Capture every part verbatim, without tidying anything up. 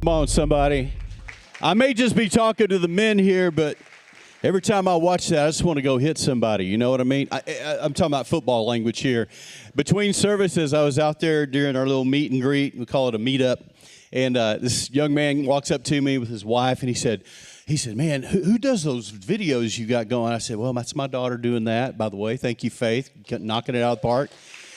Come on, somebody. I may just be talking to the men here, but every time I watch that, I just want to go hit somebody. You know what I mean? I, I, I'm talking about football language here. Between services, I was out there during our little meet and greet. We call it a meetup. And uh, this young man walks up to me with his wife, and he said, he said, man, who, who does those videos you got going? I said, well, that's my daughter doing that, by the way. Thank you, Faith, knocking it out of the park.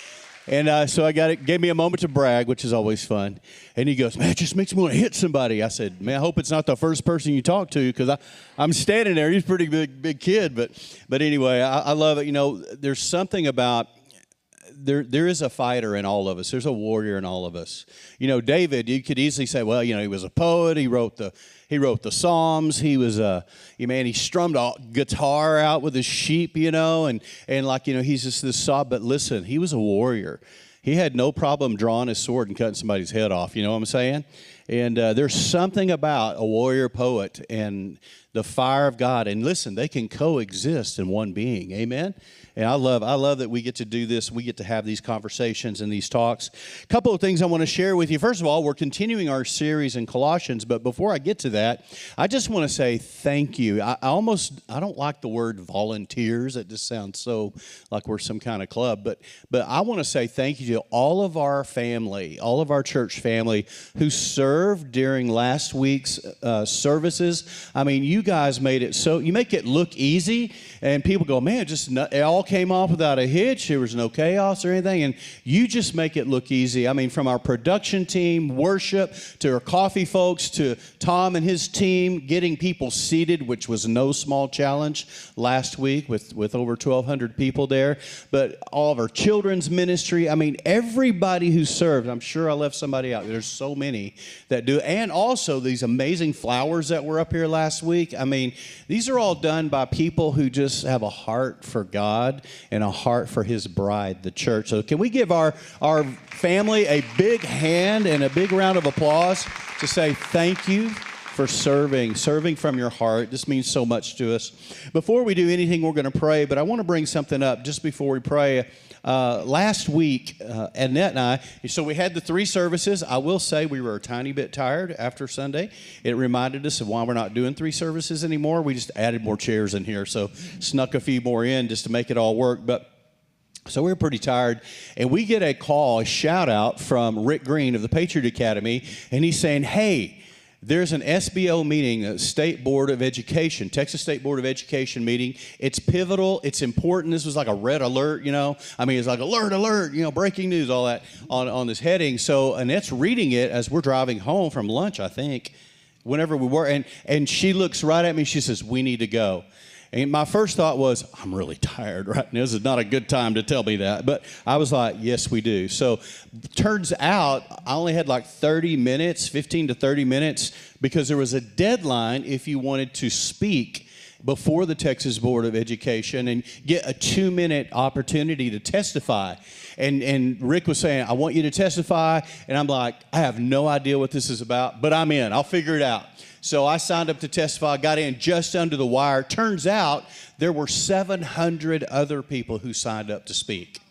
And uh, so I got it, gave me a moment to brag, which is always fun. And he goes, man, it just makes me want to hit somebody. I said, man, I hope it's not the first person you talk to, because I'm standing there. He's a pretty big, big kid. But but anyway, I, I love it. You know, there's something about, there there is a fighter in all of us. There's a warrior in all of us. You know, David, you could easily say, well, you know, he was a poet. He wrote the He wrote the Psalms. He was a, you man, he strummed a guitar out with his sheep, you know, and, and like, you know, he's just this sob. But listen, he was a warrior. He had no problem drawing his sword and cutting somebody's head off, you know what I'm saying? And uh, there's something about a warrior poet and the fire of God. And listen, they can coexist in one being, amen? And I love I love that we get to do this. We get to have these conversations and these talks. A couple of things I want to share with you. First of all, we're continuing our series in Colossians, but before I get to that, I just want to say thank you. I, I almost, I don't like the word volunteers. It just sounds so like we're some kind of club, but, but I want to say thank you to all of our family, all of our church family who served during last week's uh, services. I mean, you guys made it so, you make it look easy, and people go, man, just not, it all came off without a hitch. There was no chaos or anything, and you just make it look easy. I mean, from our production team, worship, to our coffee folks, to Tom and his team, getting people seated, which was no small challenge last week with, with over twelve hundred people there, but all of our children's ministry. I mean, everybody who served, I'm sure I left somebody out. There's so many that do, and also these amazing flowers that were up here last week. I mean, these are all done by people who just have a heart for God and a heart for his bride, the church. So can we give our, our family a big hand and a big round of applause to say thank you for serving, serving from your heart. This means so much to us. Before we do anything, we're going to pray, but I want to bring something up just before we pray. Uh, last week, uh, Annette and I, so we had the three services. I will say we were a tiny bit tired after Sunday. It reminded us of why we're not doing three services anymore. We just added more chairs in here, so snuck a few more in just to make it all work. But so we were pretty tired, and we get a call, a shout out from Rick Green of the Patriot Academy, and he's saying, hey, there's an S B O meeting, a State Board of Education, Texas State Board of Education meeting. It's pivotal. It's important. This was like a red alert, you know. I mean, it's like alert, alert, you know, breaking news, all that on, on this heading. So Annette's reading it as we're driving home from lunch, I think, whenever we were. And, and she looks right at me. She says, we need to go. And my first thought was, I'm really tired right now. This is not a good time to tell me that. But I was like, yes, we do. So turns out I only had like thirty minutes, fifteen to thirty minutes, because there was a deadline if you wanted to speak before the Texas Board of Education and get a two-minute opportunity to testify. And, and Rick was saying, I want you to testify. And I'm like, I have no idea what this is about, but I'm in. I'll figure it out. So I signed up to testify, got in just under the wire. Turns out there were seven hundred other people who signed up to speak.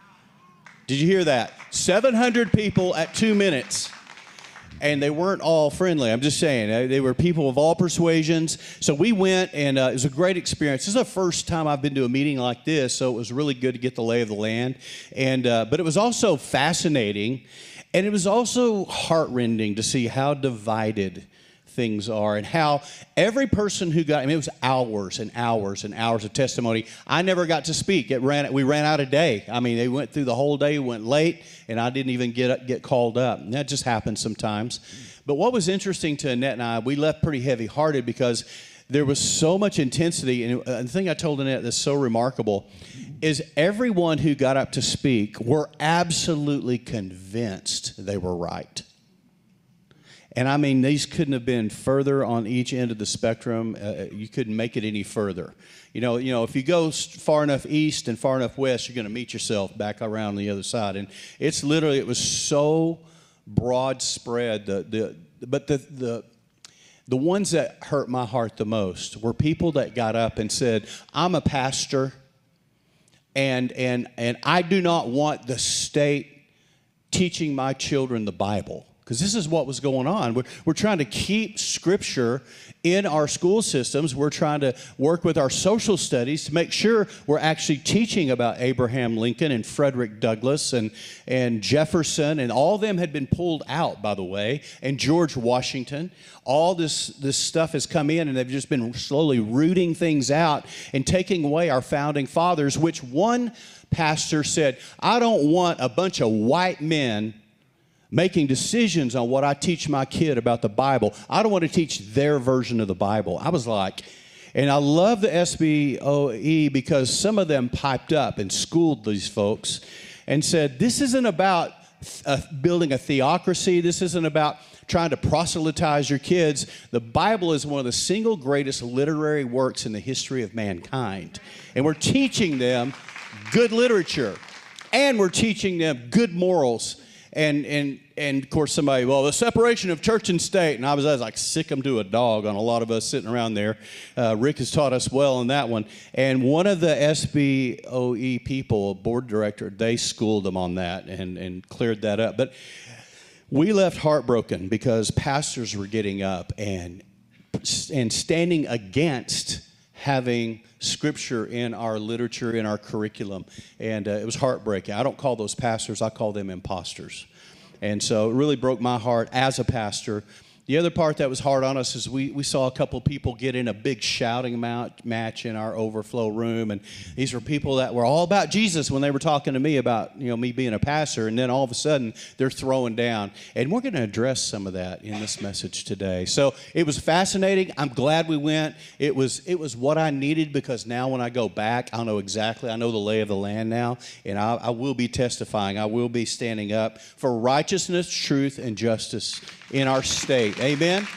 Did you hear that? seven hundred people at two minutes. And they weren't all friendly. I'm just saying. They were people of all persuasions. So we went, and uh, it was a great experience. This is the first time I've been to a meeting like this, so it was really good to get the lay of the land. And uh, but it was also fascinating, and it was also heartrending to see how divided things are, and how every person who got, I mean, it was hours and hours and hours of testimony. I never got to speak. It ran, we ran out of day. I mean, they went through the whole day, went late, and I didn't even get get called up. And that just happens sometimes. But what was interesting to Annette and I, we left pretty heavy-hearted because there was so much intensity. And the thing I told Annette that's so remarkable is everyone who got up to speak were absolutely convinced they were right. And I mean, these couldn't have been further on each end of the spectrum. Uh, you couldn't make it any further. You know, you know, if you go far enough east and far enough west, you're going to meet yourself back around the other side. And it's literally, it was so broad spread. The the but the the the ones that hurt my heart the most were people that got up and said, "I'm a pastor, and and and I do not want the state teaching my children the Bible." Because this is what was going on. We're, we're trying to keep Scripture in our school systems. We're trying to work with our social studies to make sure we're actually teaching about Abraham Lincoln and Frederick Douglass and, and Jefferson, and all of them had been pulled out, by the way, and George Washington. All this, this stuff has come in, and they've just been slowly rooting things out and taking away our founding fathers, which one pastor said, I don't want a bunch of white men making decisions on what I teach my kid about the Bible. I don't want to teach their version of the Bible. I was like, and I love the S B O E because some of them piped up and schooled these folks and said, this isn't about uh, building a theocracy. This isn't about trying to proselytize your kids. The Bible is one of the single greatest literary works in the history of mankind. And we're teaching them good literature, and we're teaching them good morals. And, and, and of course, somebody, well, the separation of church and state. And I was, I was like, sick 'em to a dog on a lot of us sitting around there. Uh, Rick has taught us well on that one. And one of the S B O E people, board director, they schooled them on that and, and cleared that up. But we left heartbroken because pastors were getting up and, and standing against having Scripture in our literature, in our curriculum. And uh, it was heartbreaking. I don't call those pastors, I call them imposters. And so it really broke my heart as a pastor. The other part that was hard on us is we, we saw a couple people get in a big shouting match in our overflow room. And these were people that were all about Jesus when they were talking to me about, you know, me being a pastor. And then all of a sudden, they're throwing down. And we're going to address some of that in this message today. So it was fascinating. I'm glad we went. It was, it was what I needed, because now when I go back, I know exactly. I know the lay of the land now. And I, I will be testifying. I will be standing up for righteousness, truth, and justice in our state. Amen.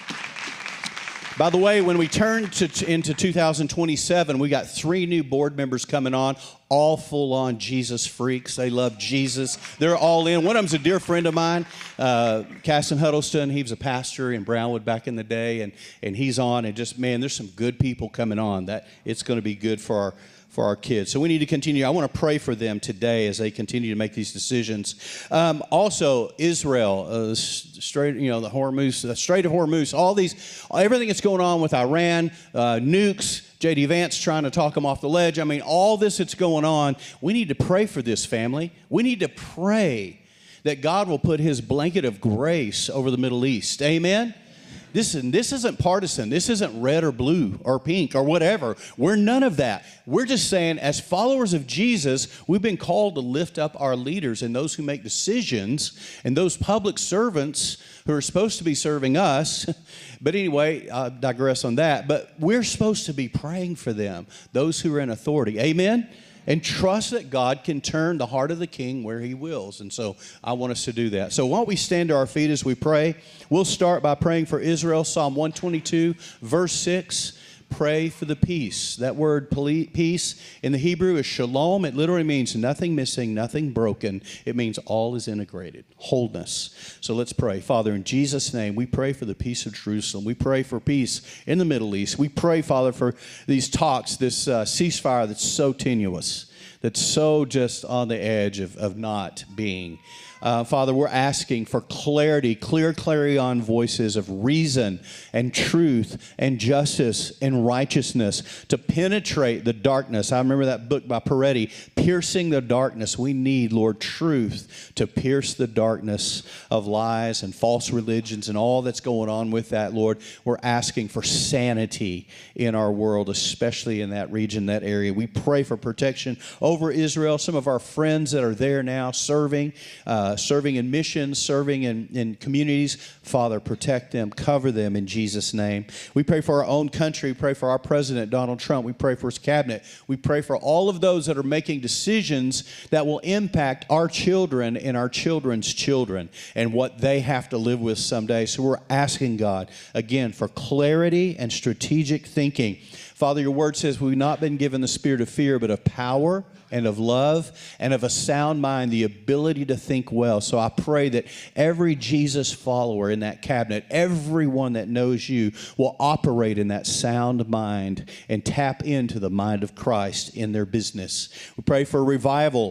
By the way, when we turn to, into two thousand twenty-seven, we got three new board members coming on, all full-on Jesus freaks. They love Jesus. They're all in. One of them's a dear friend of mine, uh, Casson Huddleston. He was a pastor in Brownwood back in the day, and, and he's on. And just, man, there's some good people coming on. That it's going to be good for our for our kids. So we need to continue. I want to pray for them today as they continue to make these decisions. Um, also, Israel, uh, straight, you know, the Hormuz, the Strait of Hormuz, all these, everything that's going on with Iran, uh, nukes, J D Vance trying to talk them off the ledge. I mean, all this that's going on, we need to pray for this family. We need to pray that God will put his blanket of grace over the Middle East. Amen? This, this isn't partisan. This isn't red or blue or pink or whatever. We're none of that. We're just saying, as followers of Jesus, we've been called to lift up our leaders and those who make decisions and those public servants who are supposed to be serving us. But anyway, I digress on that. But we're supposed to be praying for them, those who are in authority. Amen? And trust that God can turn the heart of the king where he wills. And so I want us to do that. So why don't we stand to our feet as we pray? We'll start by praying for Israel. Psalm one twenty-two, verse six. Pray for the peace. That word peace in the Hebrew is shalom. It literally means nothing missing, nothing broken. It means all is integrated, wholeness. So let's pray. Father, in Jesus' name, we pray for the peace of Jerusalem. We pray for peace in the Middle East. We pray, Father, for these talks, this uh, ceasefire that's so tenuous, that's so just on the edge of, of not being. Uh, Father, we're asking for clarity, clear clarion voices of reason and truth and justice and righteousness to penetrate the darkness. I remember that book by Peretti, Piercing the Darkness. We need, Lord, truth to pierce the darkness of lies and false religions and all that's going on with that, Lord. We're asking for sanity in our world, especially in that region, that area. We pray for protection over Israel. Some of our friends that are there now serving, uh, Uh, serving in missions, serving in, in communities. Father, protect them, cover them in Jesus' name. We pray for our own country. We pray for our president, Donald Trump. We pray for his cabinet. We pray for all of those that are making decisions that will impact our children and our children's children and what they have to live with someday. So we're asking God, again, for clarity and strategic thinking. Father, your word says we've not been given the spirit of fear, but of power and of love and of a sound mind, the ability to think well. So I pray that every Jesus follower in that cabinet, everyone that knows you, will operate in that sound mind and tap into the mind of Christ in their business. We pray for revival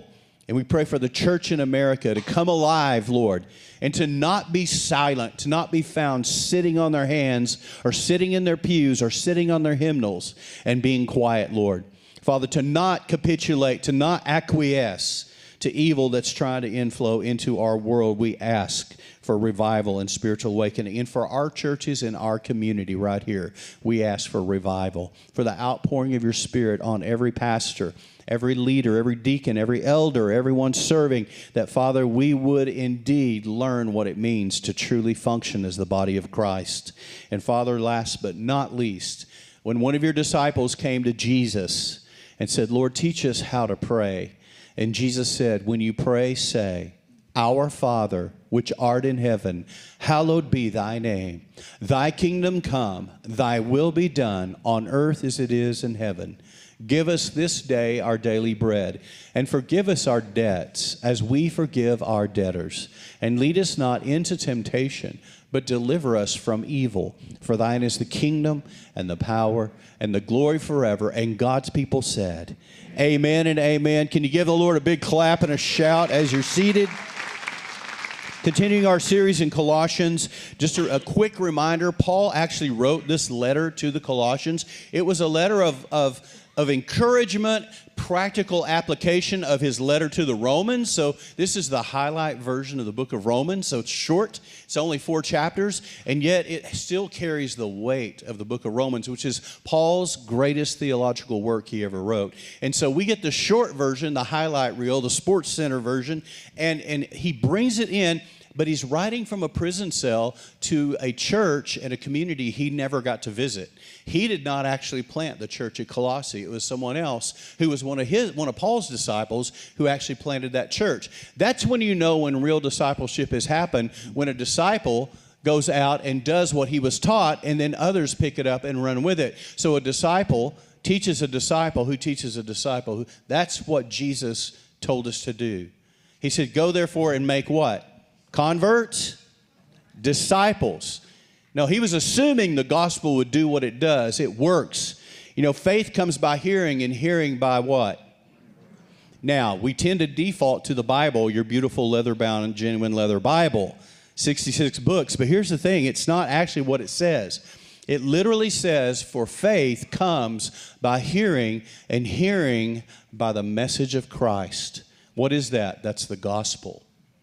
And we pray for the church in America to come alive, Lord, and to not be silent, to not be found sitting on their hands or sitting in their pews or sitting on their hymnals and being quiet, Lord. Father, to not capitulate, to not acquiesce to evil that's trying to inflow into our world. We ask for revival and spiritual awakening. And for our churches and our community right here, we ask for revival, for the outpouring of your Spirit on every pastor, every leader, every deacon, every elder, everyone serving, that, Father, we would indeed learn what it means to truly function as the body of Christ. And, Father, last but not least, when one of your disciples came to Jesus and said, Lord, teach us how to pray. And Jesus said, when you pray, say, Our Father, which art in heaven, hallowed be thy name. Thy kingdom come, thy will be done on earth as it is in heaven. Give us this day our daily bread, and forgive us our debts as we forgive our debtors. And lead us not into temptation, but deliver us from evil. For thine is the kingdom and the power and the glory forever. And God's people said, amen and amen. Can you give the Lord a big clap and a shout as you're seated? Continuing our series in Colossians, just a, a quick reminder, Paul actually wrote this letter to the Colossians. It was a letter of, of, of encouragement, practical application of his letter to the Romans. So this is the highlight version of the book of Romans. So it's short. It's only four chapters, and yet it still carries the weight of the book of Romans, which is Paul's greatest theological work he ever wrote. And so we get the short version, the highlight reel, the Sports Center version, and, and he brings it in, but he's writing from a prison cell to a church and a community he never got to visit. He did not actually plant the church at Colossae. It was someone else who was one of his, one of Paul's disciples who actually planted that church. That's when you know when real discipleship has happened, when a disciple goes out and does what he was taught, and then others pick it up and run with it. So a disciple teaches a disciple who teaches a disciple. That's what Jesus told us to do. He said, go therefore and make what? Converts? Disciples. No, he was assuming the gospel would do what it does. It works. You know, faith comes by hearing, and hearing by what? Now, we tend to default to the Bible, your beautiful leather-bound and genuine leather Bible, sixty-six books. But here's the thing, it's not actually what it says. It literally says, for faith comes by hearing, and hearing by the message of Christ. What is that? That's the gospel.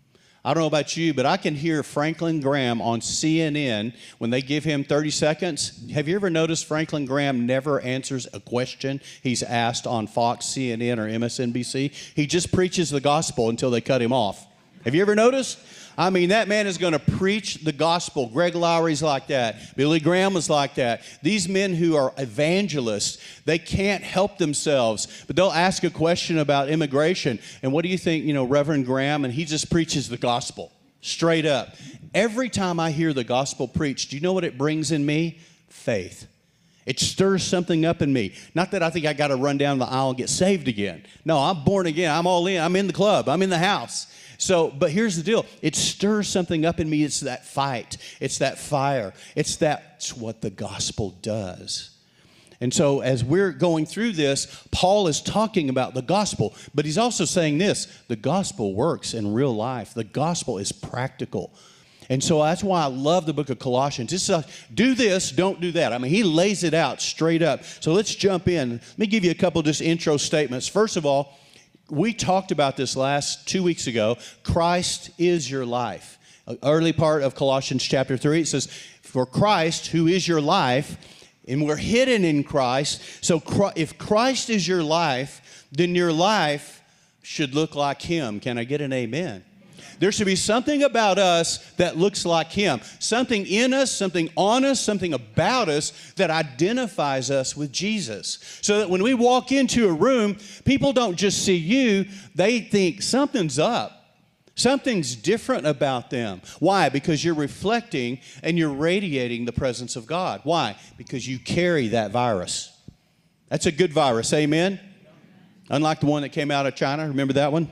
I don't know about you, but I can hear Franklin Graham on C N N when they give him thirty seconds. Have you ever noticed Franklin Graham never answers a question he's asked on Fox, C N N, or M S N B C? He just preaches the gospel until they cut him off. Have you ever noticed? I mean, that man is going to preach the gospel. Greg Lowry's like that. Billy Graham was like that. These men who are evangelists, they can't help themselves, but they'll ask a question about immigration. And what do you think, you know, Reverend Graham? And he just preaches the gospel straight up. Every time I hear the gospel preached, do you know what it brings in me? Faith. It stirs something up in me. Not that I think I got to run down the aisle and get saved again. No, I'm born again. I'm all in. I'm in the club. I'm in the house. So, but here's the deal. It stirs something up in me. It's that fight. It's that fire. It's that's what the gospel does. And so as we're going through this, Paul is talking about the gospel, but he's also saying this, the gospel works in real life. The gospel is practical. And so that's why I love the book of Colossians. It's a, do this, don't do that. I mean, he lays it out straight up. So let's jump in. Let me give you a couple just intro statements. First of all, we talked about this last two weeks ago. Christ is your life. Early part of Colossians chapter three, it says, for Christ, who is your life, and we're hidden in Christ. So if Christ is your life, then your life should look like him. Can I get an amen? There should be something about us that looks like him. Something in us, something on us, something about us that identifies us with Jesus. So that when we walk into a room, people don't just see you, they think something's up. Something's different about them. Why? Because you're reflecting and you're radiating the presence of God. Why? Because you carry that virus. That's a good virus, amen? Unlike the one that came out of China, remember that one?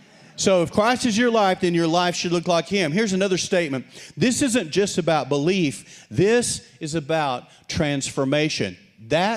So if Christ is your life, then your life should look like him. Here's another statement. This isn't just about belief. This is about transformation. That's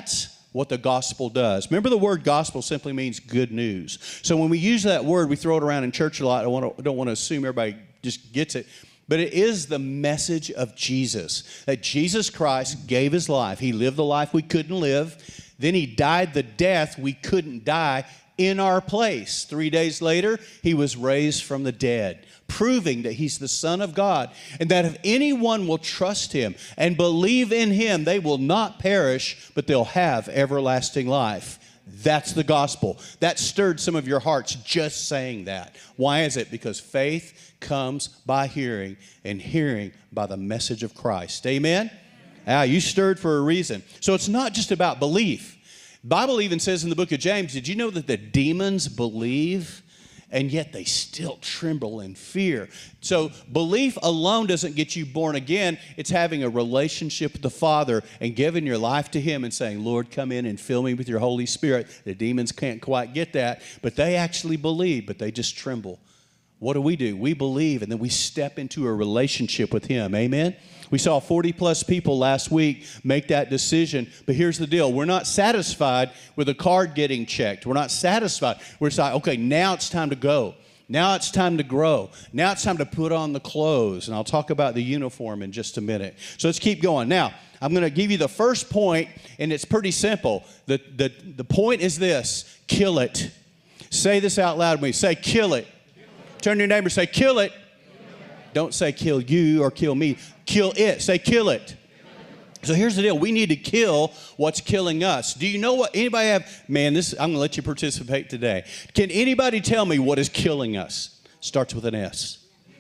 what the gospel does. Remember, the word gospel simply means good news. So when we use that word, we throw it around in church a lot. I don't want to, don't want to assume everybody just gets it. But it is the message of Jesus, that Jesus Christ gave his life. He lived the life we couldn't live. Then he died the death we couldn't die in our place. Three days later, he was raised from the dead, proving that he's the Son of God, and that if anyone will trust him and believe in him, they will not perish, but they'll have everlasting life. That's the gospel. That stirred some of your hearts just saying that. Why is it? Because faith comes by hearing, and hearing by the message of Christ. Amen? Ah, you stirred for a reason. So it's not just about belief. The Bible even says in the book of James, did you know that the demons believe, and yet they still tremble in fear? So belief alone doesn't get you born again. It's having a relationship with the Father and giving your life to him and saying, Lord, come in and fill me with your Holy Spirit. The demons can't quite get that, but they actually believe, but they just tremble. What do we do? We believe, and then we step into a relationship with him. Amen? We saw forty plus people last week make that decision. But here's the deal. We're not satisfied with a card getting checked. We're not satisfied. We're like, okay, now it's time to go. Now it's time to grow. Now it's time to put on the clothes. And I'll talk about the uniform in just a minute. So let's keep going. Now, I'm going to give you the first point, and it's pretty simple. The, the, the point is this: kill it. Say this out loud with me. Say, kill it. Turn to your neighbor and say, kill it. Don't say kill you or kill me. Kill it. Say kill it. So here's the deal. We need to kill what's killing us. Do you know what? Anybody have, man, this, I'm going to let you participate today. Can anybody tell me what is killing us? Starts with an S.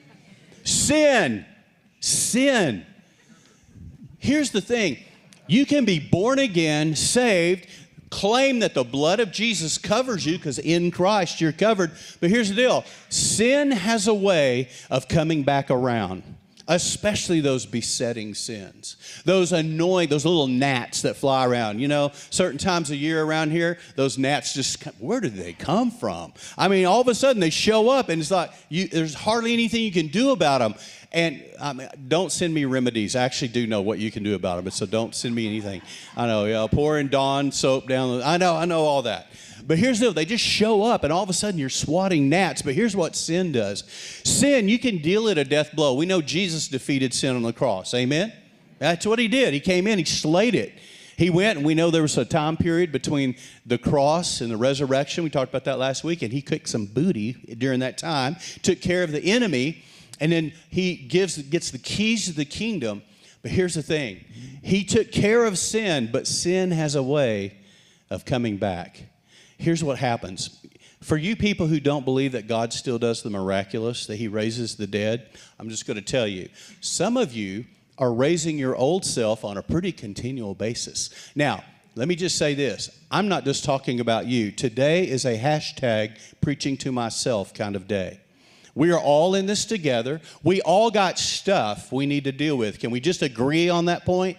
Sin. Sin. Here's the thing. You can be born again, saved, claim that the blood of Jesus covers you because in Christ you're covered. But here's the deal. Sin has a way of coming back around, especially those besetting sins, those annoying, those little gnats that fly around. You know, certain times of year around here, those gnats just, where did they come from? I mean, all of a sudden they show up and it's like, you, there's hardly anything you can do about them. And I mean, don't send me remedies. I actually do know what you can do about them, but so don't send me anything. I know, yeah, pouring Dawn soap down. I know, I know all that. But here's the deal. They just show up, and all of a sudden you're swatting gnats. But here's what sin does. Sin, you can deal it a death blow. We know Jesus defeated sin on the cross. Amen? That's what he did. He came in. He slayed it. He went, and we know there was a time period between the cross and the resurrection. We talked about that last week, and he kicked some booty during that time, took care of the enemy. And then he gives, gets the keys to the kingdom. But here's the thing. He took care of sin, but sin has a way of coming back. Here's what happens. For you people who don't believe that God still does the miraculous, that he raises the dead, I'm just going to tell you, some of you are raising your old self on a pretty continual basis. Now, let me just say this. I'm not just talking about you. Today is a hashtag preaching to myself kind of day. We are all in this together. We all got stuff we need to deal with. Can we just agree on that point?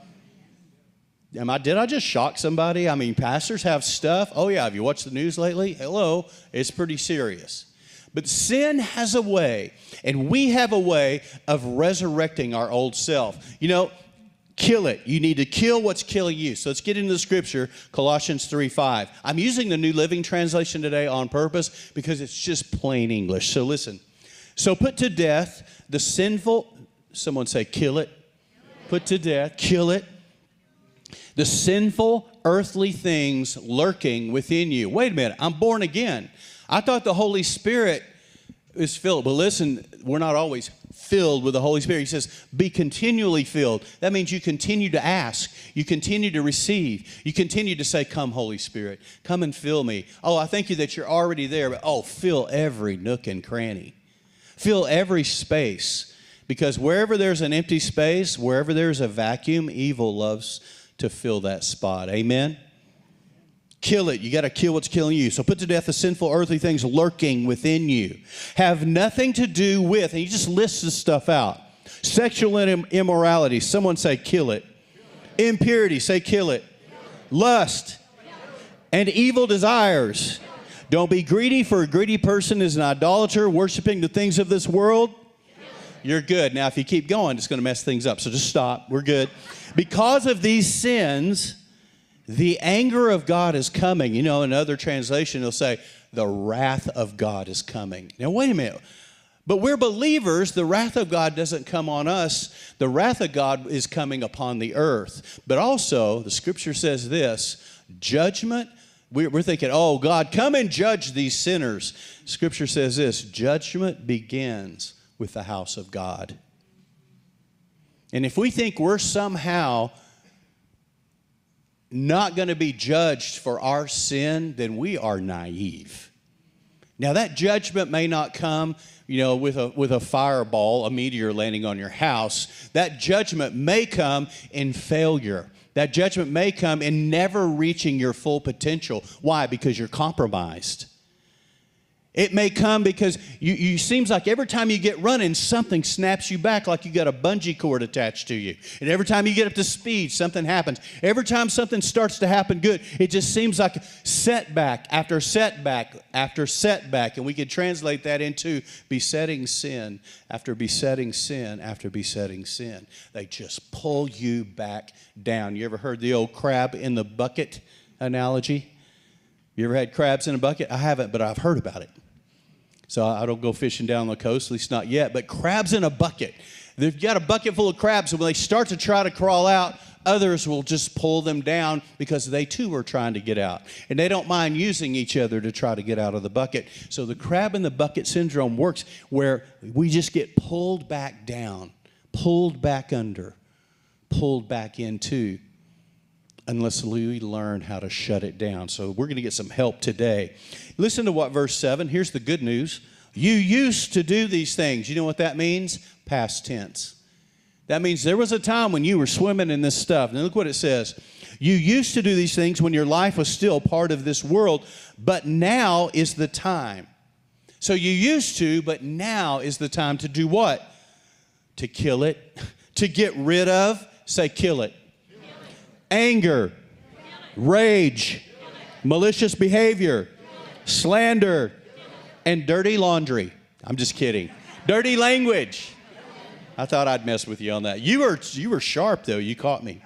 Am I, did I just shock somebody? I mean, pastors have stuff. Oh, yeah. Have you watched the news lately? Hello. It's pretty serious. But sin has a way, and we have a way of resurrecting our old self. You know, kill it. You need to kill what's killing you. So let's get into the scripture, Colossians three five. I'm using the New Living Translation today on purpose because it's just plain English. So listen. So put to death the sinful, someone say kill it. Put to death, kill it. The sinful earthly things lurking within you. Wait a minute, I'm born again. I thought the Holy Spirit is filled. But listen, we're not always filled with the Holy Spirit. He says, be continually filled. That means you continue to ask. You continue to receive. You continue to say, come, Holy Spirit. Come and fill me. Oh, I thank you that you're already there. But oh, fill every nook and cranny. Fill every space. Because wherever there's an empty space, wherever there's a vacuum, evil loves to fill that spot. Amen? Kill it. You got to kill what's killing you. So put to death the sinful earthly things lurking within you. Have nothing to do with, and he just lists this stuff out. Sexual immorality. Someone say kill it. Impurity. Say kill it. Lust. And evil desires. Don't be greedy, for a greedy person is an idolater, worshiping the things of this world. You're good. Now, if you keep going, it's going to mess things up. So just stop. We're good. Because of these sins, The anger of God is coming. You know, in other translation, they'll say, the wrath of God is coming. Now, wait a minute. But we're believers. The wrath of God doesn't come on us. The wrath of God is coming upon the earth. But also, the Scripture says this, judgment. We're thinking, oh, God, come and judge these sinners. Scripture says this, judgment begins with the house of God. And if we think we're somehow not going to be judged for our sin, then we are naive. Now, that judgment may not come, you know, with a, with a fireball, a meteor landing on your house. That judgment may come in failure. That judgment may come in never reaching your full potential. Why? Because you're compromised. It may come because you, you seems like every time you get running, something snaps you back like you got a bungee cord attached to you. And every time you get up to speed, something happens. Every time something starts to happen good, it just seems like setback after setback after setback. And we could translate that into besetting sin after besetting sin after besetting sin. They just pull you back down. You ever heard the old crab in the bucket analogy? You ever had crabs in a bucket? I haven't, but I've heard about it. So I don't go fishing down the coast, at least not yet. But crabs in a bucket. They've got a bucket full of crabs, and when they start to try to crawl out, others will just pull them down because they too are trying to get out. And they don't mind using each other to try to get out of the bucket. So the crab in the bucket syndrome works where we just get pulled back down, pulled back under, pulled back into, unless we learn how to shut it down. So we're going to get some help today. Listen to what verse seven, here's the good news. You used to do these things. You know what that means? Past tense. That means there was a time when you were swimming in this stuff. Now look what it says. You used to do these things when your life was still part of this world, but now is the time. So you used to, but now is the time to do what? To kill it, to get rid of, say kill it. Anger, rage, malicious behavior, slander, and dirty laundry. I'm just kidding. Dirty language. I thought I'd mess with you on that. You were, you were sharp, though. You caught me.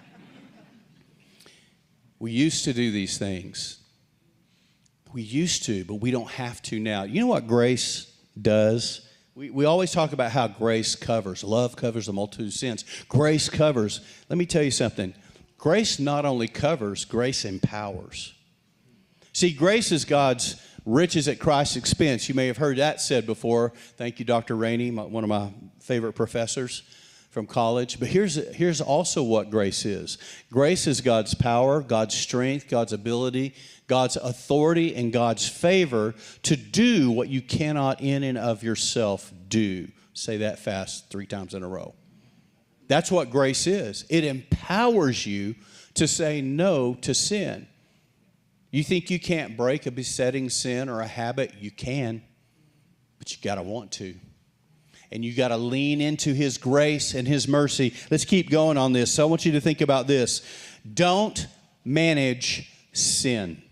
We used to do these things. We used to, but we don't have to now. You know what grace does? We, we always talk about how grace covers. Love covers a multitude of sins. Grace covers. Let me tell you something. Grace not only covers, grace empowers. See, grace is God's riches at Christ's expense. You may have heard that said before. Thank you, Doctor Rainey, my, one of my favorite professors from college. But here's, here's also what grace is. Grace is God's power, God's strength, God's ability, God's authority, and God's favor to do what you cannot in and of yourself do. Say that fast three times in a row. That's what grace is. It empowers you to say no to sin. You think you can't break a besetting sin or a habit? You can, but you got to want to. And you got to lean into His grace and His mercy. Let's keep going on this. So I want you to think about this. Don't manage sin.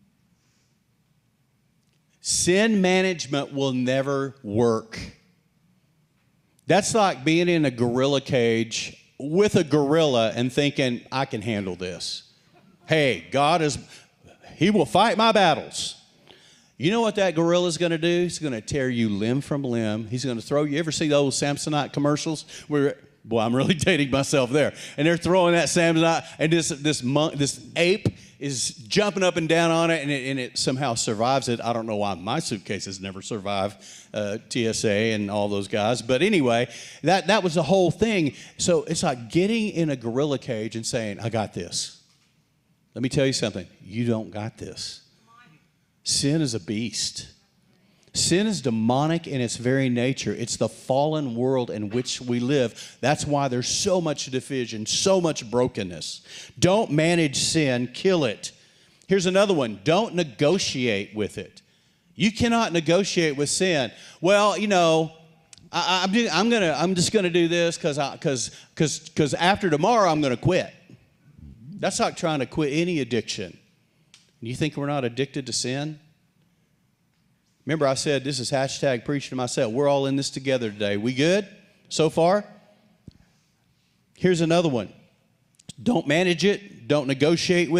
Sin management will never work. That's like being in a gorilla cage with a gorilla and thinking, I can handle this. Hey, God is, He will fight my battles. You know what that gorilla is going to do? He's going to tear you limb from limb. He's going to throw you. Ever see those Samsonite commercials? Where, boy, I'm really dating myself there. And they're throwing that Samsonite, and this this monk, this ape is jumping up and down on it, and it, and it somehow survives it. I don't know why my suitcases never survive uh, T S A and all those guys. But anyway, that, that was the whole thing. So it's like getting in a gorilla cage and saying, I got this. Let me tell you something. You don't got this. Sin is a beast. Sin is demonic in its very nature. It's the fallen world in which we live. That's why there's so much division, so much brokenness. Don't manage sin, kill it. Here's another one. Don't negotiate with it. You cannot negotiate with sin. Well, you know, I, I'm, do, I'm gonna, I'm just gonna do this because because because because after tomorrow I'm gonna quit. That's like trying to quit any addiction. You think we're not addicted to sin? Remember I said this is hashtag preaching to myself. We're all in this together today. We good so far? Here's another one. Don't manage it. Don't negotiate with it.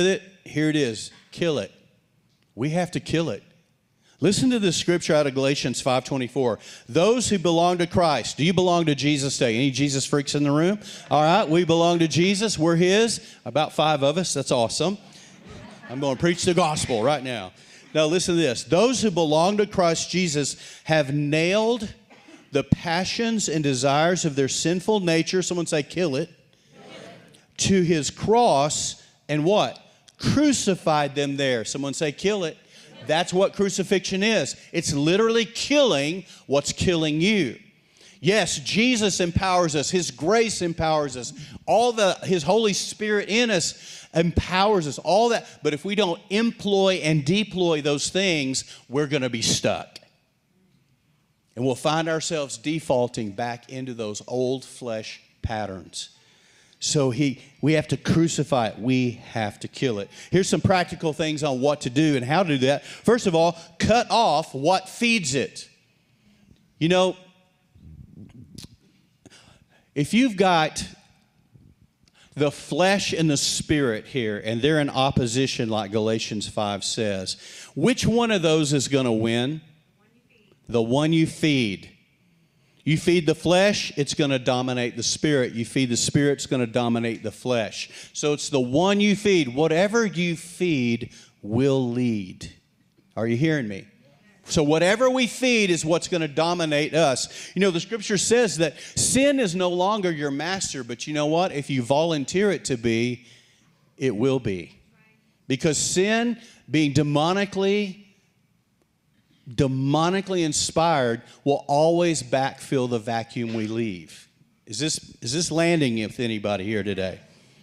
here it is. Kill it. We have to kill it. Listen to this scripture out of Galatians five twenty-four. Those who belong to Christ. Do you belong to Jesus today? Any Jesus freaks in the room? All right, we belong to Jesus. We're His. About five of us. That's awesome. I'm going to preach the gospel right now. Now listen to this. Those who belong to Christ Jesus have nailed the passions and desires of their sinful nature. Someone say, kill it. To His cross, and what? Crucified them there. Someone say, kill it. That's what crucifixion is. It's literally killing what's killing you. Yes, Jesus empowers us. His grace empowers us. All the His Holy Spirit in us empowers us. All that. But if we don't employ and deploy those things, we're going to be stuck. And we'll find ourselves defaulting back into those old flesh patterns. So he, we have to crucify it. We have to kill it. Here's some practical things on what to do and how to do that. First of all, cut off what feeds it. You know, if you've got the flesh and the spirit here, and they're in opposition like Galatians five says, which one of those is going to win? The one you feed. You feed the flesh, it's going to dominate the spirit. You feed the spirit, it's going to dominate the flesh. So it's the one you feed. Whatever you feed will lead. Are you hearing me? So whatever we feed is what's going to dominate us. You know, the scripture says that sin is no longer your master, but you know what? If you volunteer it to be, it will be. Because sin, being demonically demonically inspired, will always backfill the vacuum we leave. Is this, is this landing with anybody here today?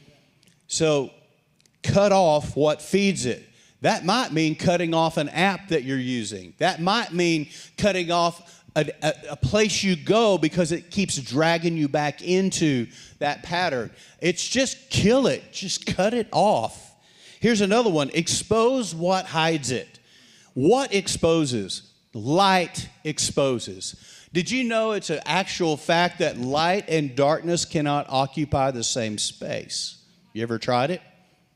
So cut off what feeds it. That might mean cutting off an app that you're using. That might mean cutting off a, a, a place you go because it keeps dragging you back into that pattern. It's just kill it. Just cut it off. Here's another one. Expose what hides it. What exposes? Light exposes. Did you know it's an actual fact that light and darkness cannot occupy the same space? You ever tried it?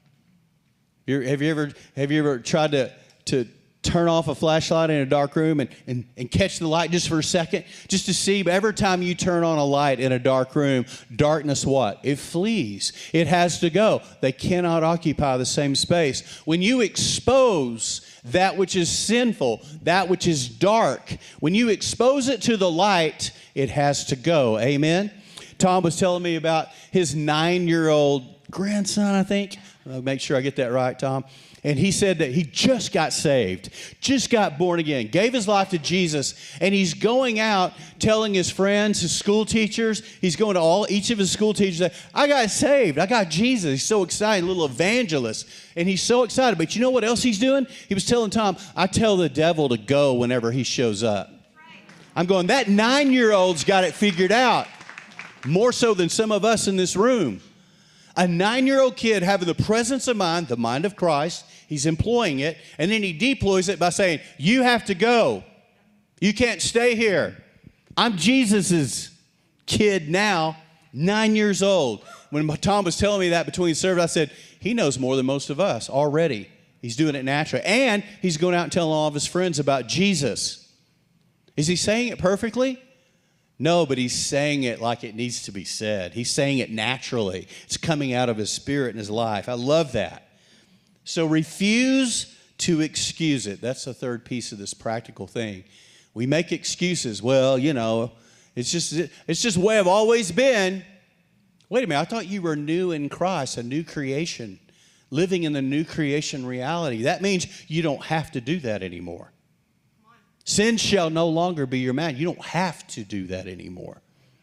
Have you ever, have you ever tried to, to turn off a flashlight in a dark room and, and, and catch the light just for a second? Just to see, but every time you turn on a light in a dark room, darkness what? It flees. It has to go. They cannot occupy the same space. When you expose that which is sinful, that which is dark, when you expose it to the light, it has to go. Amen? Tom was telling me about his nine-year-old grandson, I think. I'll make sure I get that right, Tom. And he said that he just got saved, just got born again, gave his life to Jesus, and he's going out telling his friends, his school teachers, he's going to all each of his school teachers, I got saved, I got Jesus. He's so excited, a little evangelist, and he's so excited. But you know what else he's doing? He was telling Tom, I tell the devil to go whenever he shows up. I'm going, that nine-year-old's got it figured out, more so than some of us in this room. A nine-year-old kid having the presence of mind, the mind of Christ, he's employing it, and then he deploys it by saying, you have to go. You can't stay here. I'm Jesus's kid now, nine years old. When Tom was telling me that between service, I said, he knows more than most of us already. He's doing it naturally. And he's going out and telling all of his friends about Jesus. Is he saying it perfectly? No, but he's saying it like it needs to be said. He's saying it naturally. It's coming out of his spirit and his life. I love that. So refuse to excuse it. That's the third piece of this practical thing. We make excuses. Well, you know, it's just it's just the way I've always been. Wait a minute, I thought you were new in Christ, a new creation, living in the new creation reality. That means you don't have to do that anymore. Sin shall no longer be your man. You don't have to do that anymore.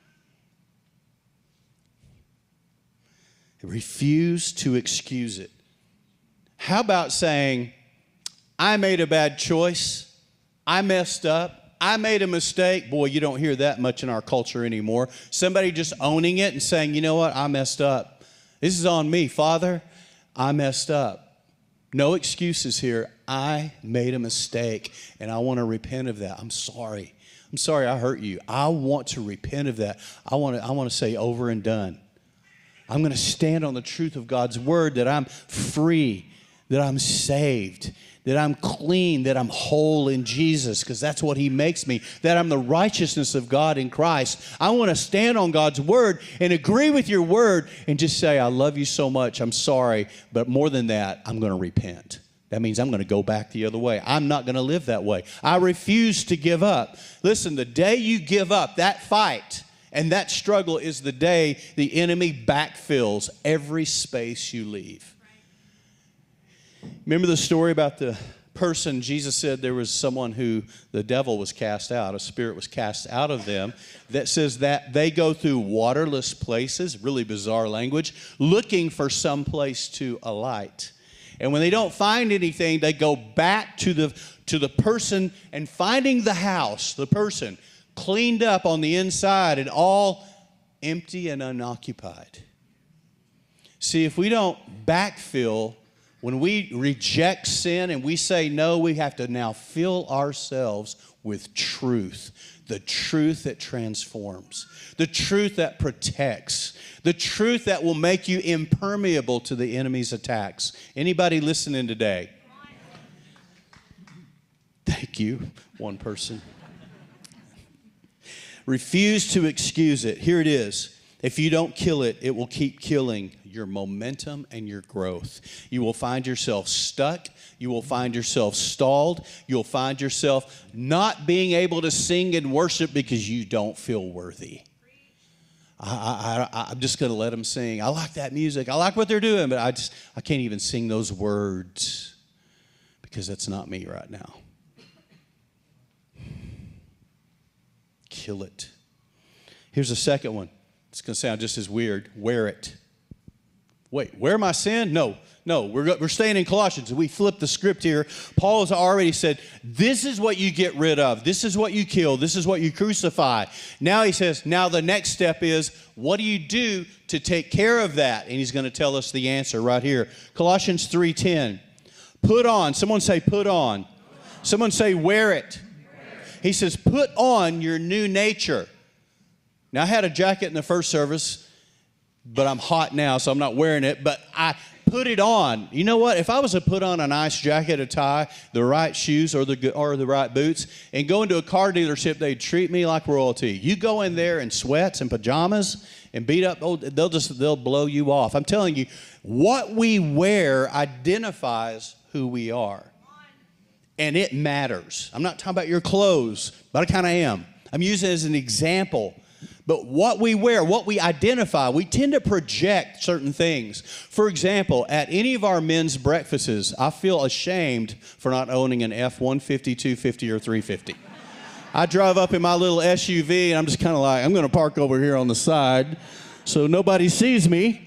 Refuse to excuse it. How about saying, I made a bad choice. I messed up. I made a mistake. Boy, you don't hear that much in our culture anymore. Somebody just owning it and saying, you know what, I messed up. This is on me. Father, I messed up. No excuses here. I made a mistake, and I want to repent of that. I'm sorry. I'm sorry I hurt you. I want to repent of that. I want to, I want to say over and done. I'm going to stand on the truth of God's word that I'm free, that I'm saved, that I'm clean, that I'm whole in Jesus, because that's what he makes me, that I'm the righteousness of God in Christ. I want to stand on God's word and agree with your word and just say, I love you so much, I'm sorry, but more than that, I'm going to repent. That means I'm going to go back the other way. I'm not going to live that way. I refuse to give up. Listen, the day you give up, that fight and that struggle is the day the enemy backfills every space you leave. Remember the story about the person, Jesus said there was someone who the devil was cast out, a spirit was cast out of them, that says that they go through waterless places, really bizarre language, looking for some place to alight. And when they don't find anything, they go back to the, to the person and finding the house, the person, cleaned up on the inside and all empty and unoccupied. See, if we don't backfill, when we reject sin and we say no, we have to now fill ourselves with truth. The truth that transforms. The truth that protects. The truth that will make you impermeable to the enemy's attacks. Anybody listening today? Thank you, one person. Refuse to excuse it. Here it is. If you don't kill it, it will keep killing your momentum and your growth. You will find yourself stuck. You will find yourself stalled. You'll find yourself not being able to sing and worship because you don't feel worthy. I, I, I'm just going to let them sing. I like that music. I like what they're doing, but I just I can't even sing those words because that's not me right now. Kill it. Here's a second one. It's going to sound just as weird. Wear it. Wait, wear my sin? No, no. We're, we're staying in Colossians. We flip the script here. Paul has already said, this is what you get rid of. This is what you kill. This is what you crucify. Now he says, now the next step is, what do you do to take care of that? And he's going to tell us the answer right here. Colossians three ten. Put on. Someone say put on. Someone say wear it. He says, put on your new nature. Now, I had a jacket in the first service, but I'm hot now, so I'm not wearing it. But I put it on. You know what? If I was to put on a nice jacket, a tie, the right shoes, or the or the right boots, and go into a car dealership, they'd treat me like royalty. You go in there in sweats and pajamas and beat up, oh, they'll just they'll blow you off. I'm telling you, what we wear identifies who we are. And it matters. I'm not talking about your clothes, but I kind of am. I'm using it as an example. But what we wear, what we identify, we tend to project certain things. For example, at any of our men's breakfasts, I feel ashamed for not owning an F one fifty, two fifty, or three fifty. I drive up in my little S U V, and I'm just kind of like, I'm going to park over here on the side so nobody sees me.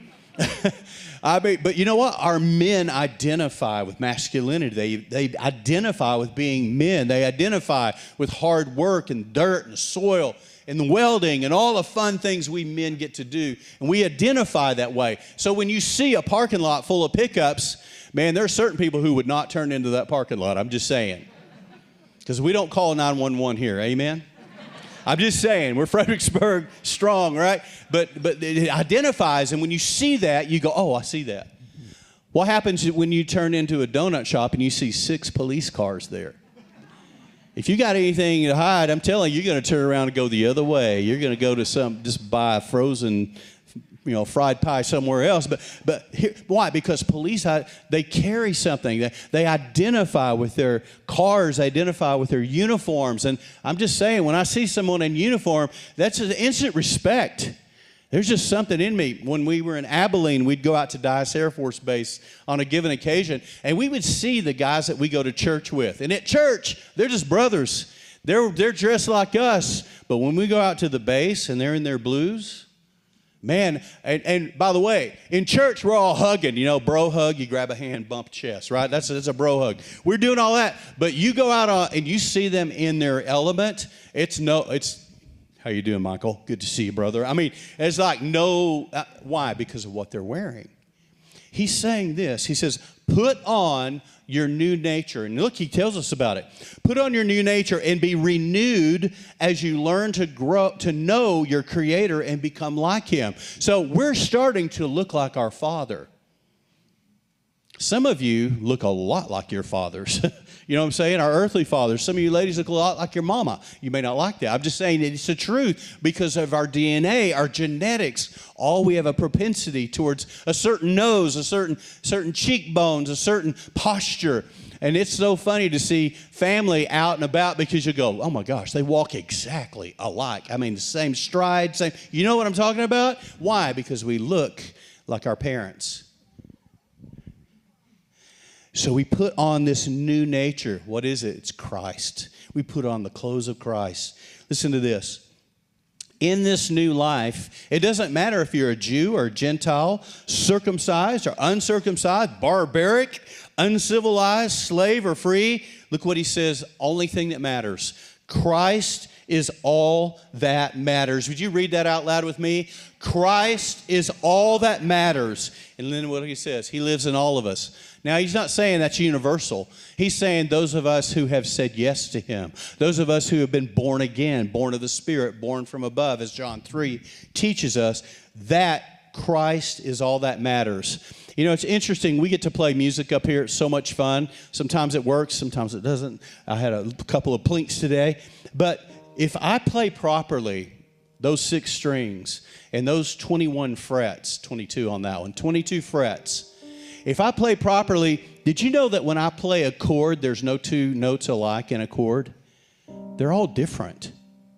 I mean, but you know what? Our men identify with masculinity. They, they identify with being men. They identify with hard work and dirt and soil and the welding and all the fun things we men get to do. And we identify that way. So when you see a parking lot full of pickups, man, there are certain people who would not turn into that parking lot. I'm just saying. Because we don't call nine one one here. Amen? I'm just saying, we're Fredericksburg strong, right? But but it identifies, and when you see that, you go, oh, I see that. What happens when you turn into a donut shop and you see six police cars there? If you got anything to hide, I'm telling you, you're going to turn around and go the other way. You're going to go to some, just buy a frozen, you know, fried pie somewhere else. But but here, why? Because police, they carry something. They, they identify with their cars. They identify with their uniforms. And I'm just saying, when I see someone in uniform, that's an instant respect. There's just something in me. When we were in Abilene, we'd go out to Dyess Air Force Base on a given occasion, and we would see the guys that we go to church with. And at church, they're just brothers. They're, they're dressed like us. But when we go out to the base and they're in their blues, man, and, and by the way, in church, we're all hugging, you know, bro hug, you grab a hand, bump chest, right? That's a, that's a bro hug. We're doing all that. But you go out on, and you see them in their element, it's no, it's, how you doing, Michael? Good to see you, brother. I mean, it's like no, uh, why? Because of what they're wearing. He's saying this. He says, put on your new nature. And look, he tells us about it. Put on your new nature and be renewed as you learn to grow, to know your Creator and become like Him. So we're starting to look like our Father. Some of you look a lot like your fathers. You know what I'm saying? Our earthly fathers. Some of you ladies look a lot like your mama. You may not like that. I'm just saying it's the truth because of our D N A, our genetics. All we have a propensity towards a certain nose, a certain certain cheekbones, a certain posture. And it's so funny to see family out and about because you go, oh my gosh, they walk exactly alike. I mean, the same stride, same. You know what I'm talking about? Why? Because we look like our parents. So we put on this new nature. What is it? It's Christ. We put on the clothes of Christ. Listen to this. In this new life, it doesn't matter if you're a Jew or a Gentile, circumcised or uncircumcised, barbaric, uncivilized, slave or free. Look what he says, only thing that matters. Christ is all that matters. Would you read that out loud with me? Christ is all that matters. And then what he says, he lives in all of us. Now, he's not saying that's universal. He's saying those of us who have said yes to him, those of us who have been born again, born of the Spirit, born from above, as John three teaches us, that Christ is all that matters. You know, it's interesting. We get to play music up here. It's so much fun. Sometimes it works. Sometimes it doesn't. I had a couple of plinks today. But if I play properly, those six strings and those twenty-one frets, twenty-two on that one, twenty-two frets, if I play properly, did you know that when I play a chord, there's no two notes alike in a chord? They're all different.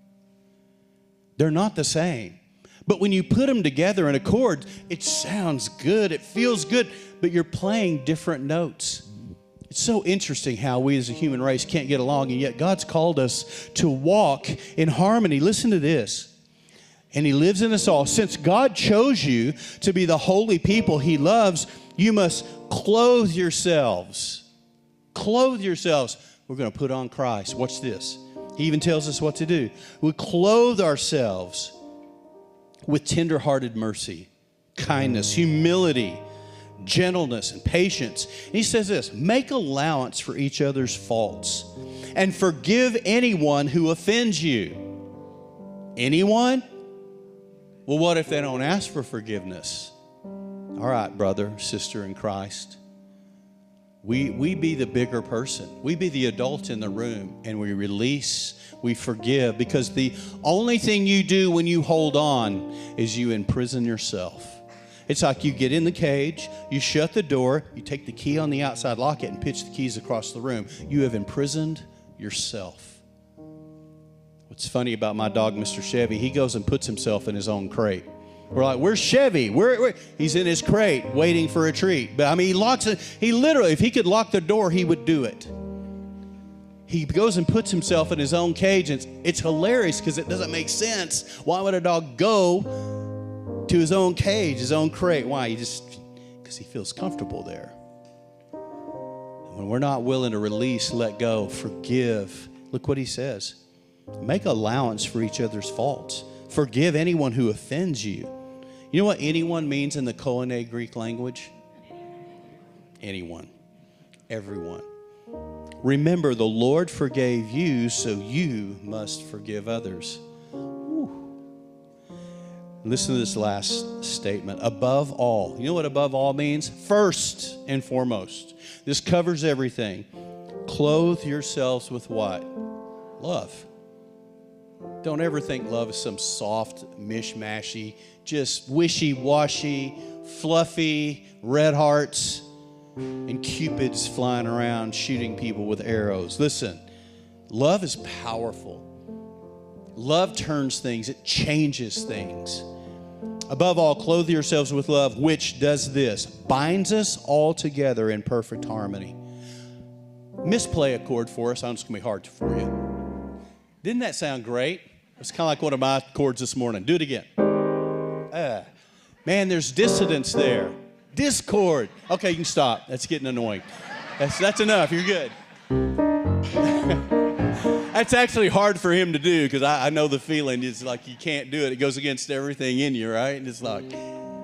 They're not the same. But when you put them together in a chord, it sounds good, it feels good, but you're playing different notes. It's so interesting how we as a human race can't get along, and yet God's called us to walk in harmony. Listen to this. And he lives in us all. Since God chose you to be the holy people he loves, you must clothe yourselves. Clothe yourselves. We're going to put on Christ. Watch this. He even tells us what to do. We clothe ourselves with tender-hearted mercy, kindness, humility, gentleness, and patience. And he says this, make allowance for each other's faults and forgive anyone who offends you. Anyone? Well, what if they don't ask for forgiveness? All right, brother, sister in Christ. We, we be the bigger person. We be the adult in the room, and we release, we forgive, because the only thing you do when you hold on is you imprison yourself. It's like you get in the cage, you shut the door, you take the key on the outside, lock it, and pitch the keys across the room. You have imprisoned yourself. What's funny about my dog, Mister Chevy, he goes and puts himself in his own crate. We're like, where's Chevy? Where, where? He's in his crate waiting for a treat. But I mean, he locks it. He literally, if he could lock the door, he would do it. He goes and puts himself in his own cage. And it's, it's hilarious because it doesn't make sense. Why would a dog go to his own cage, his own crate? Why? He just, because he feels comfortable there. And when we're not willing to release, let go, forgive, look what he says. Make allowance for each other's faults. Forgive anyone who offends you. You know what anyone means in the Koine Greek language? Anyone. Everyone. Remember, the Lord forgave you, so you must forgive others. Whew. Listen to this last statement. Above all. You know what above all means? First and foremost. This covers everything. Clothe yourselves with what? Love. Don't ever think love is some soft, mishmashy, just wishy-washy, fluffy, red hearts, and cupids flying around shooting people with arrows. Listen, love is powerful. Love turns things. It changes things. Above all, clothe yourselves with love, which does this, binds us all together in perfect harmony. Misplay a chord for us. I know it's going to be hard for you. Didn't that sound great? It's kind of like one of my chords this morning. Do it again. Uh, man, there's dissonance there. Discord. Okay, you can stop. That's getting annoying. That's, that's enough. You're good. That's actually hard for him to do because I, I know the feeling. It's like you can't do it. It goes against everything in you, right? And it's like...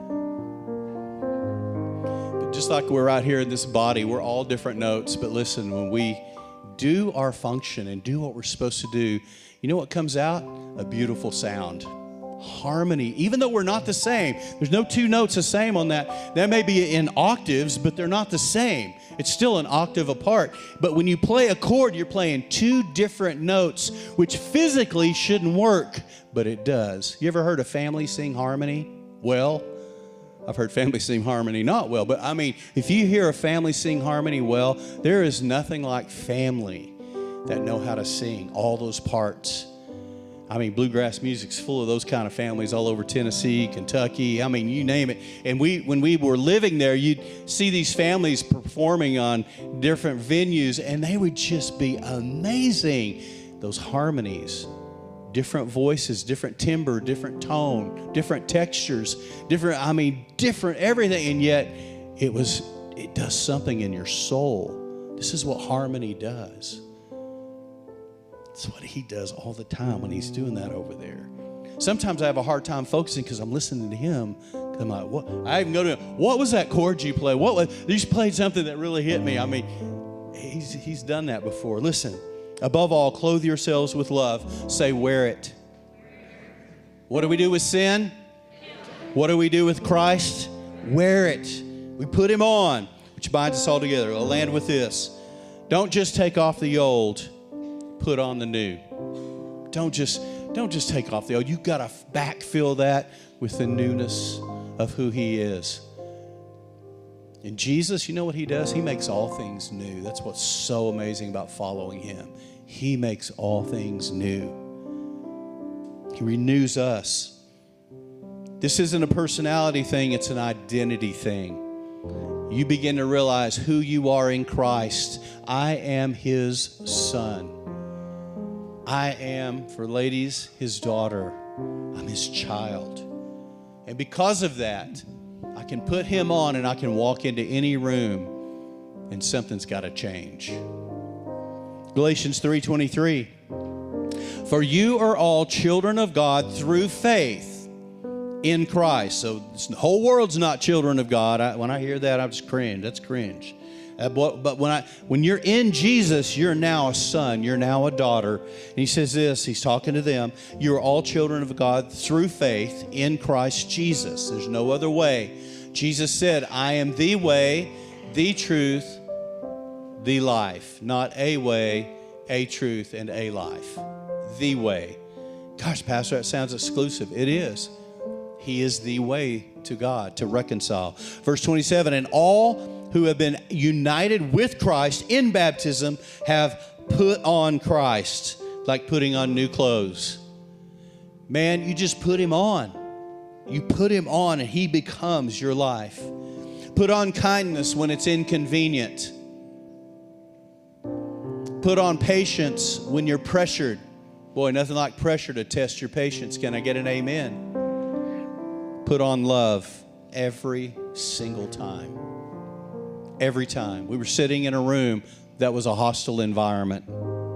But just like we're right here in this body, we're all different notes. But listen, when we do our function and do what we're supposed to do, you know what comes out? A beautiful sound. harmony. Even though we're not the same, there's no two notes the same on that. That may be in octaves, but they're not the same. It's still an octave apart. But when you play a chord, you're playing two different notes, which physically shouldn't work, but it does. You ever heard a family sing harmony well? I've heard families sing harmony not well, but I mean, if you hear a family sing harmony well, there is nothing like family that know how to sing all those parts. I mean, bluegrass music's full of those kind of families all over Tennessee, Kentucky. I mean, you name it. And we, when we were living there, you'd see these families performing on different venues, and they would just be amazing. Those harmonies, different voices, different timbre, different tone, different textures, different, I mean, different everything. And yet, it was, it does something in your soul. This is what harmony does. That's what he does all the time when he's doing that over there. Sometimes I have a hard time focusing because I'm listening to him. I'm like, what? I even go to him, what was that chord you played? What was, you played something that really hit me. I mean, he's, he's done that before. Listen, above all, clothe yourselves with love. Say, wear it. What do we do with sin? What do we do with Christ? Wear it. We put him on, which binds us all together. I'll land with this. Don't just take off the old. Put on the new. Don't just, don't just take off the old. You've got to backfill that with the newness of who he is. And Jesus, you know what he does? He makes all things new. That's what's so amazing about following him. He makes all things new. He renews us. This isn't a personality thing, it's an identity thing. You begin to realize who you are in Christ. I am his son. I am, for ladies, his daughter. I'm his child. And because of that, I can put him on and I can walk into any room and something's got to change. Galatians three twenty-three. For you are all children of God through faith in Christ. So the whole world's not children of God. I, when I hear that, I just cringe. That's cringe. Uh, but but when I when you're in Jesus, you're now a son. You're now a daughter. And he says this. He's talking to them. You are all children of God through faith in Christ Jesus. There's no other way. Jesus said, I am the way, the truth, the life. Not a way, a truth, and a life. The way. Gosh, Pastor, that sounds exclusive. It is. He is the way to God, to reconcile. Verse twenty-seven, and all who have been united with Christ in baptism have put on Christ, like putting on new clothes. Man, you just put him on. You put him on and he becomes your life. Put on kindness when it's inconvenient. Put on patience when you're pressured. Boy, nothing like pressure to test your patience. Can I get an amen? Put on love every single time. Every time. We were sitting in a room that was a hostile environment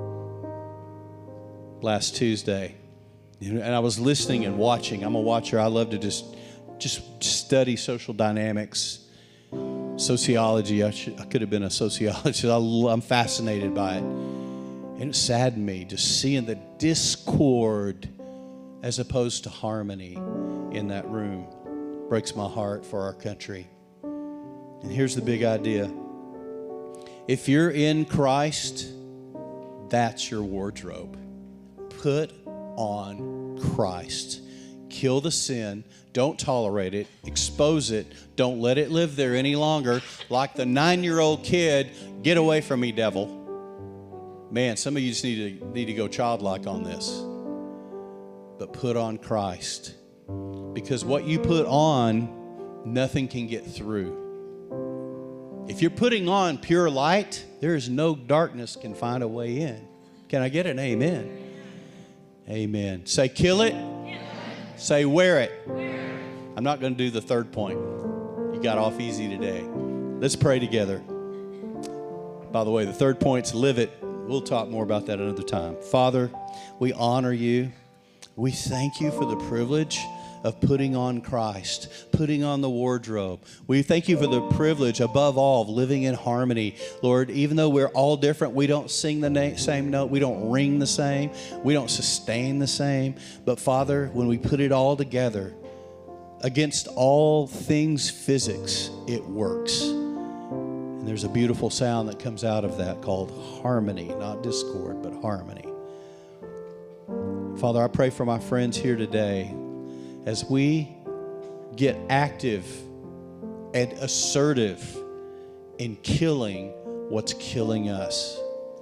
last Tuesday. And I was listening and watching. I'm a watcher. I love to just, just study social dynamics, sociology. I, should, I could have been a sociologist. I, I'm fascinated by it. And it saddened me just seeing the discord as opposed to harmony in that room. Breaks my heart for our country. And here's the big idea. If you're in Christ, that's your wardrobe. Put on Christ. Kill the sin. Don't tolerate it. Expose it. Don't let it live there any longer. Like the nine-year-old kid, get away from me, devil. Man, some of you just need to, need to go childlike on this. But put on Christ. Because what you put on, nothing can get through. If you're putting on pure light, there is no darkness can find a way in. Can I get an amen? Amen. Say, kill it. Say, wear it. I'm not going to do the third point. You got off easy today. Let's pray together. By the way, the third point's live it. We'll talk more about that another time. Father, we honor you. We thank you for the privilege of putting on Christ, putting on the wardrobe. We thank you for the privilege, above all, of living in harmony. Lord, even though we're all different, we don't sing the na- same note, we don't ring the same, we don't sustain the same. But Father, when we put it all together, against all things physics, it works. And there's a beautiful sound that comes out of that called harmony, not discord, but harmony. Father, I pray for my friends here today as we get active and assertive in killing what's killing us.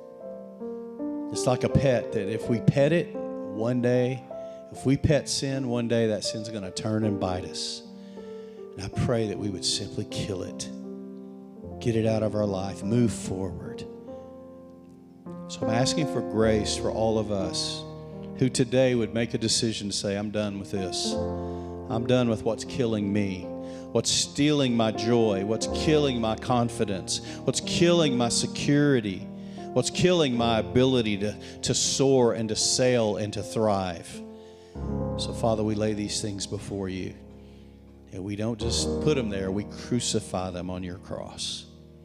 It's like a pet that if we pet it one day, if we pet sin one day, that sin's going to turn and bite us. And I pray that we would simply kill it, get it out of our life, move forward. So I'm asking for grace for all of us who today would make a decision to say, I'm done with this. I'm done with what's killing me, what's stealing my joy, what's killing my confidence, what's killing my security, what's killing my ability to, to soar and to sail and to thrive. So, Father, we lay these things before you. And we don't just put them there, we crucify them on your cross.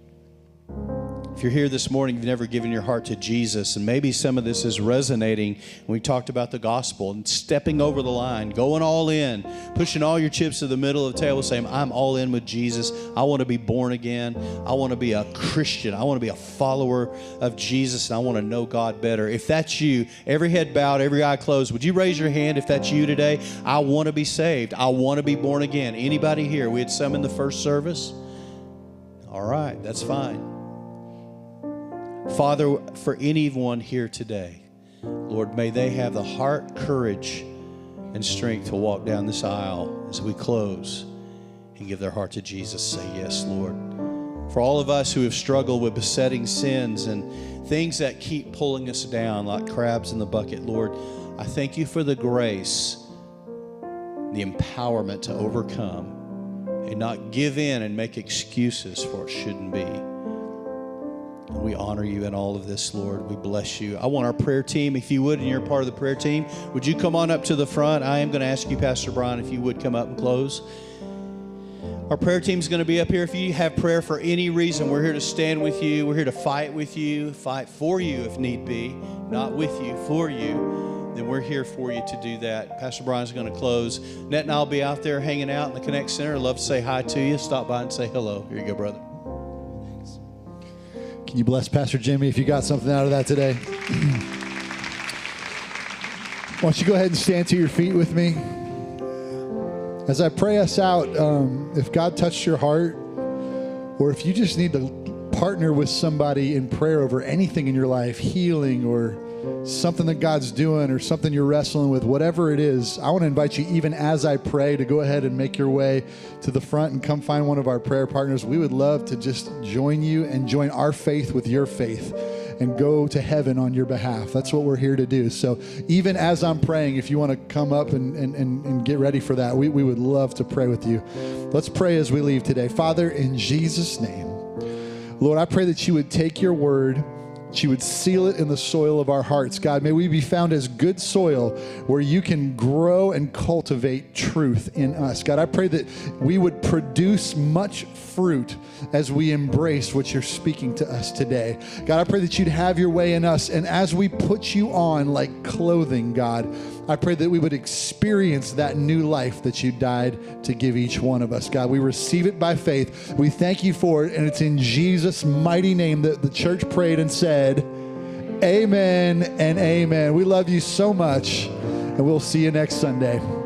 If you're here this morning, you've never given your heart to Jesus, and maybe some of this is resonating. We talked about the gospel and stepping over the line, going all in, pushing all your chips to the middle of the table, saying, I'm all in with Jesus. I want to be born again. I want to be a Christian. I want to be a follower of Jesus, and I want to know God better. If that's you, every head bowed, every eye closed, would you raise your hand if that's you today? I want to be saved. I want to be born again. Anybody here? We had some in the first service. All right, that's fine. Father, for anyone here today, Lord, may they have the heart, courage, and strength to walk down this aisle as we close and give their heart to Jesus. Say yes, Lord. For all of us who have struggled with besetting sins and things that keep pulling us down like crabs in the bucket, Lord, I thank you for the grace, the empowerment to overcome and not give in and make excuses for what shouldn't be. We honor you in all of this, Lord. We bless you. I want our prayer team, if you would, and you're part of the prayer team, would you come on up to the front? I am going to ask you, Pastor Brian, if you would come up and close. Our prayer team is going to be up here. If you have prayer for any reason, we're here to stand with you. We're here to fight with you, fight for you if need be, not with you, for you. Then we're here for you to do that. Pastor Brian's going to close. Net and I'll be out there hanging out in the Connect Center. I'd love to say hi to you. Stop by and say hello. Here you go, brother. Can you bless Pastor Jimmy if you got something out of that today? Why don't you go ahead and stand to your feet with me? As I pray us out, um, if God touched your heart, or if you just need to partner with somebody in prayer over anything in your life, healing or something that God's doing or something you're wrestling with, whatever it is, I want to invite you, even as I pray, to go ahead and make your way to the front and come find one of our prayer partners. We would love to just join you and join our faith with your faith and go to heaven on your behalf. That's what we're here to do. So even as I'm praying, if you want to come up and, and, and, and get ready for that, we, we would love to pray with you. Let's pray as we leave today. Father, in Jesus' name, Lord, I pray that you would take your word, that you would seal it in the soil of our hearts. God, may we be found as good soil where you can grow and cultivate truth in us. God, I pray that we would produce much fruit as we embrace what you're speaking to us today. God, I pray that you'd have your way in us. And as we put you on like clothing, God, I pray that we would experience that new life that you died to give each one of us. God, we receive it by faith. We thank you for it. And it's in Jesus' mighty name that the church prayed and said, amen and amen. We love you so much, and we'll see you next Sunday.